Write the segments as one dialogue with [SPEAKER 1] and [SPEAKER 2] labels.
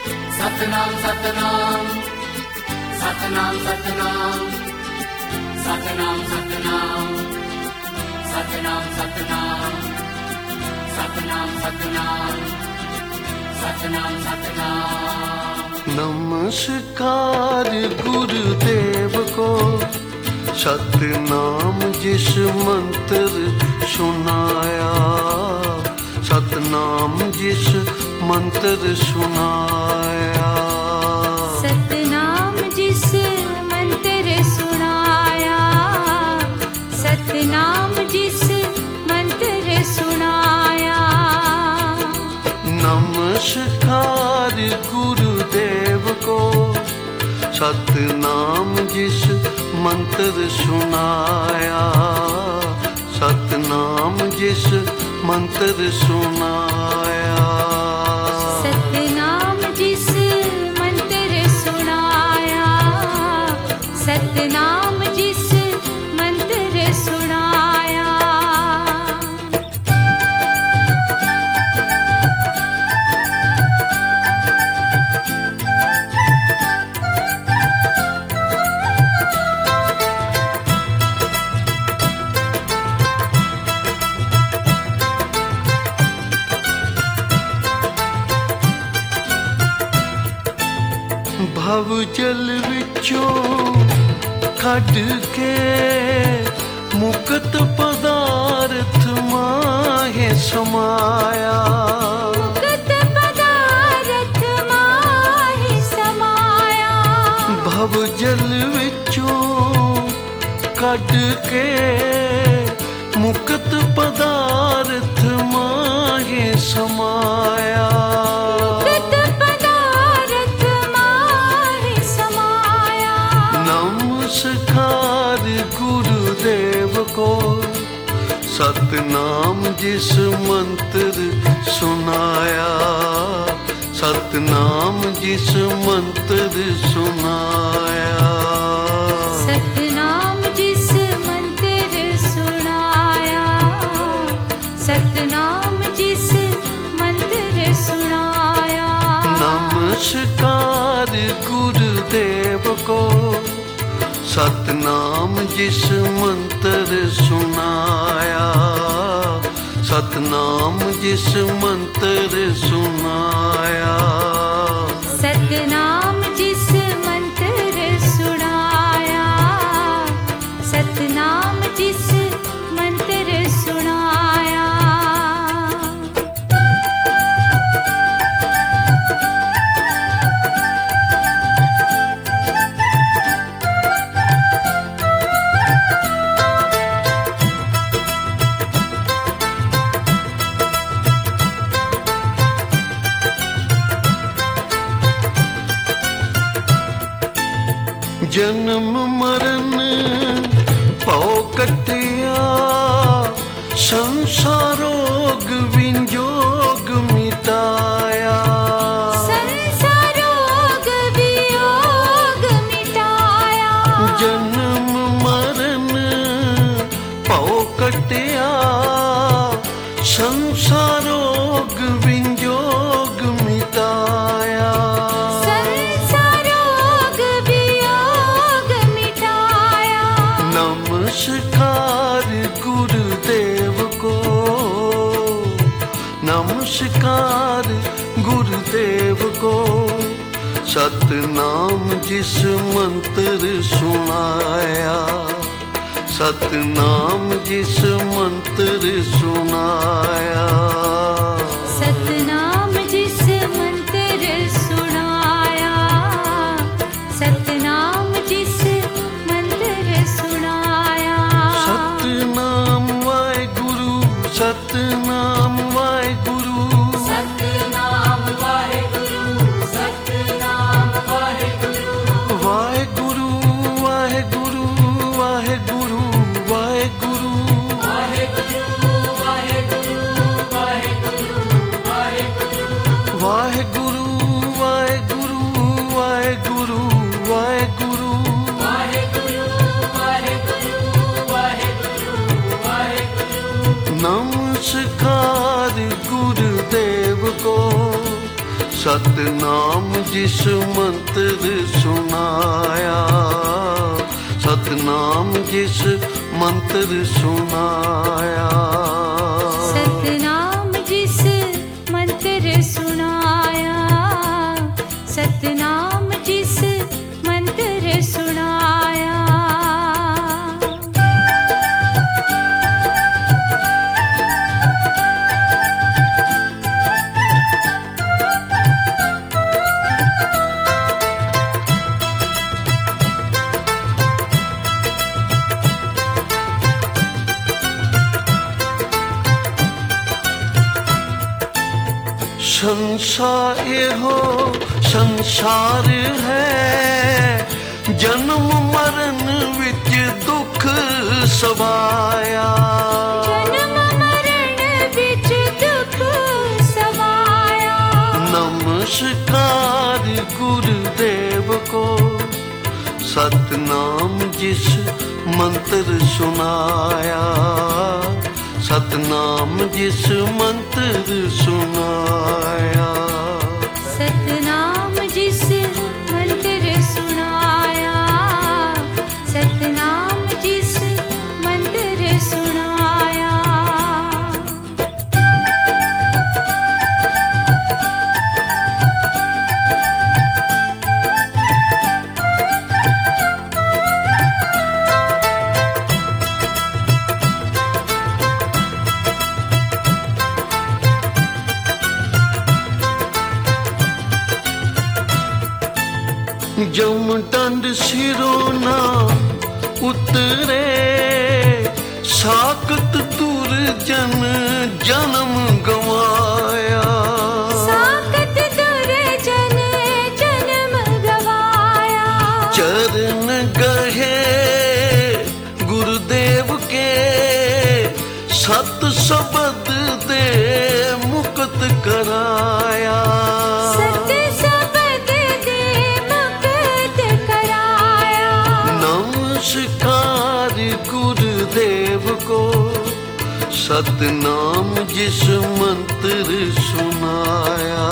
[SPEAKER 1] सतनाम सतनाम सतनाम सतनाम सतनाम सतनाम सतनाम सतनाम सतनाम सतनाम सतनाम सतनाम।
[SPEAKER 2] नमस्कार गुरुदेव को, सतनाम जिस मंत्र सुनाया, सतनाम जिस मंत्र सुनाया,
[SPEAKER 3] सतनाम जिस मंत्र सुनाया, सतनाम जिस मंत्र सुनाया।
[SPEAKER 2] नमस्कार गुरुदेव को, सतनाम जिस मंत्र सुनाया, सतनाम जिस मंत्र सुनाया,
[SPEAKER 3] सतनाम जिस मंत्र सुनाया, सतनाम जिस मंत्र सुनाया।
[SPEAKER 2] भव जल विचों कढ के, मुक्त पदार्थ माहे समाया,
[SPEAKER 3] मुक्त पदार्थ माहे समाया।
[SPEAKER 2] भव जल विचों कढ के, मुक्त पदार्थ माहे समाया,
[SPEAKER 3] मुक्त पदार्थ माहे समाया।
[SPEAKER 2] नमस्कार गुरुदेव को, सतनाम जिस मंत्र सुनाया, सतनाम जिस मंत्र सुनाया,
[SPEAKER 3] सतनाम जिस मंत्र सुनाया, सतनाम जिस मंत्र सुनाया।
[SPEAKER 2] नमस्कार गुरुदेव को, सतनाम जिस मंत्र सुनाया, सतनाम जिस मंत्र सुनाया,
[SPEAKER 3] सतनाम जिस मंत्र सुनाया, सतनाम जिस मंत्र सुनाया।
[SPEAKER 2] जन्म मरण पौ कटिया, संसारोग विंजोग मिटाया,
[SPEAKER 3] संसारोग वियोग मिटाया।
[SPEAKER 2] जन्म मरण पौ कटिया, संसारोग विंजोग मिटाया, नमस्कार गुरुदेव को, नमस्कार गुरुदेव को, सतनाम जिस मंत्र सुनाया, सतनाम जिस मंत्र सुनाया,
[SPEAKER 3] सतनाम जिस मंत्र सुनाया, सतनाम जिस मंत्र सुनाया।
[SPEAKER 2] सतनाम वाहेगुरु, सतनाम वाहेगुरु,
[SPEAKER 1] सतनाम वाहेगुरु सतनाम वाहेगुरु।
[SPEAKER 2] वाहेगुरु वाहेगुरु वाहेगुरु वाहेगुरु,
[SPEAKER 1] वाहेगुरु वाहेगुरु वाहेगुरु वाहेगुरु।
[SPEAKER 2] वाहेगुरु वाहेगुरु वाहेगुरु वाहेगुरु,
[SPEAKER 1] वाहेगुरु वाहेगुरु वाहेगुरु।
[SPEAKER 2] नमस्कार गुरुदेव को, सतनाम जिस मंत्र सुनाया, सतनाम जिस मंत्र सुनाया।
[SPEAKER 3] सतनाम जिस मंत्र सुनाया, सतनाम जिस मंत्र सुनाया।
[SPEAKER 2] संसार हो संसार है, जन्म मरण विच दुख सवाया।
[SPEAKER 3] जन्म मरण विच दुख सवाया।
[SPEAKER 2] नमस्कार गुरुदेव को, सतनाम जिस मंत्र सुनाया, सतनाम जिस मंत्र सुनाया।
[SPEAKER 3] सतनाम जिस मंत्र सुनाया, सतनाम जिस मंत्र सुनाया।
[SPEAKER 2] जम दंड सिरों ना उतरे, साकत दुर्जन जन्म गवाया।
[SPEAKER 3] साकत दुर्जन जन्म गवाया।
[SPEAKER 2] चरण गहे गुरुदेव के, सत शब्द दे मुक्त कराया।
[SPEAKER 3] सत शब्द दे मुक्त कराया।
[SPEAKER 2] नमस्कार गुरुदेव को, सतनाम जिस मंत्र सुनाया।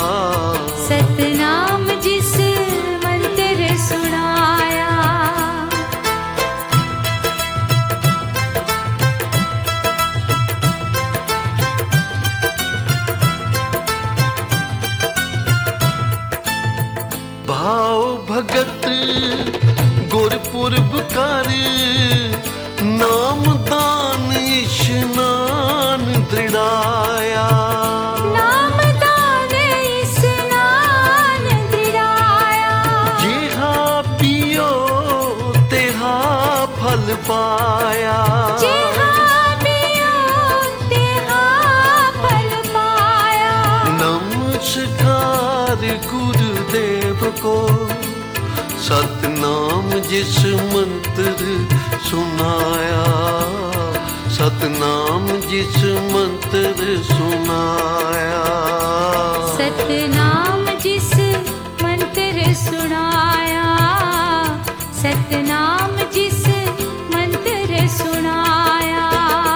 [SPEAKER 3] सतनाम जिस मंत्र सुनाया।
[SPEAKER 2] भाव भगत गुरपुरब कर, नाम दान स्नान दृढ़ाया।
[SPEAKER 3] नाम दान स्नान दृढ़ाया।
[SPEAKER 2] जिहा पियो तेहा फल पाया।
[SPEAKER 3] जिहा पियो तेहा फल पाया।
[SPEAKER 2] नमस्कार गुरुदेव को, सतनाम जिस मंत्र सुनाया, सतनाम जिस मंत्र सुनाया।
[SPEAKER 3] सतनाम जिस मंत्र सुनाया, सतनाम जिस मंत्र सुनाया।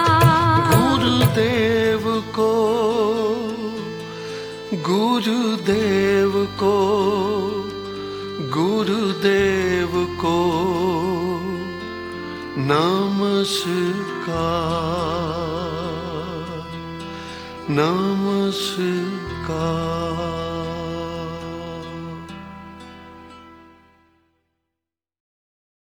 [SPEAKER 2] गुरुदेव को, गुरुदेव को, गुरुदेव को नमस्कार, नमस्कार।